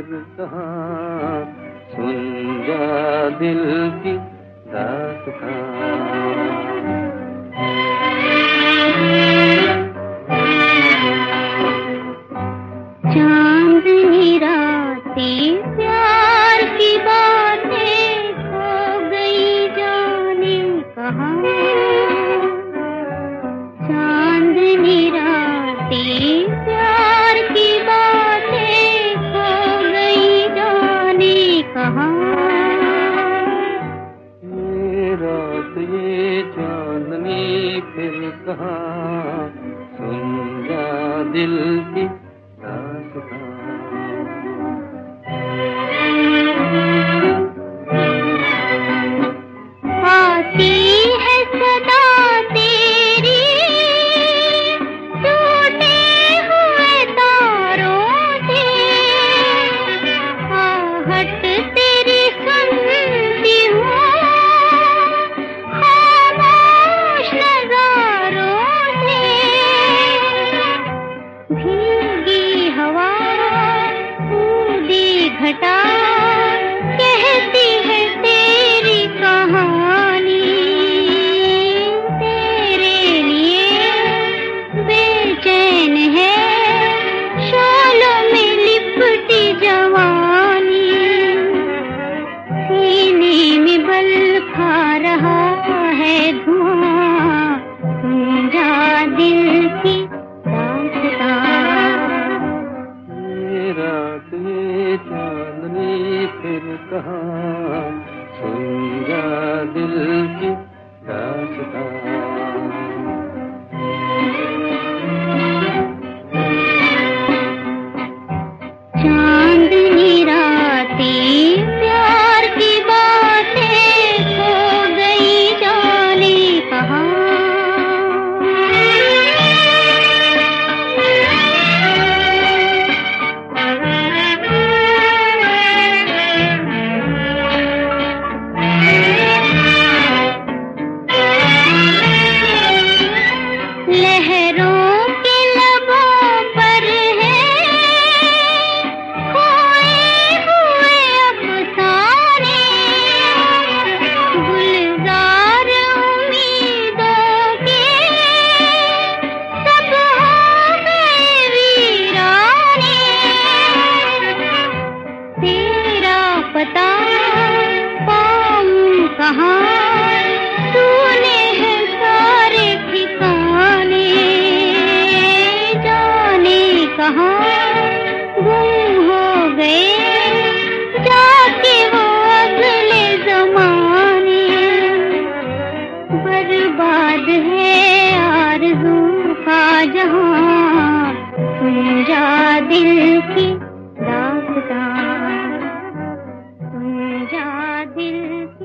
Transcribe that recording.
फिर कहाँ, सुन जा दिल की दास्तां। चांदनी रातें प्यार की बातें खो गई जाने कहाँ। चांदनी रातें प्यार की बातें खो गई जाने कहाँ। ये रात ये चांदनी फिर कहाँ, सुन जा दिल की दास्तां। आती है सदा तेरी टूटे हुए तारों से, आहट तेरी सुनती हूँ खामोश नज़ारों से। भीगी हवा ऊदी घटा कहती है तेरी कहानी। तेरे लिए बेचैन है शोलों में लिपटी जवानी। सीने में बल खा रहा है धुआं, सुन जा दिल की दास्तां। ये रात ये चांदनी फिर कहाँ, सुन जा दिल की दास्तां। चांदनी रातें प्यार की बातें खो गई जाने कहाँ। लहरों के लबों पर है खोए हुए अफसाने, गुलजार उम्मीदों के सब हो गए वीराने। तेरा पता पाऊं कहाँ, तूने है सारे ठिकाने। जाने कहाँ गुम हो गए जाके वो अगले जमाने। बर्बाद है आरज़ू का जहां, सुन जा दिल की दास्तां। सुन जा दिल की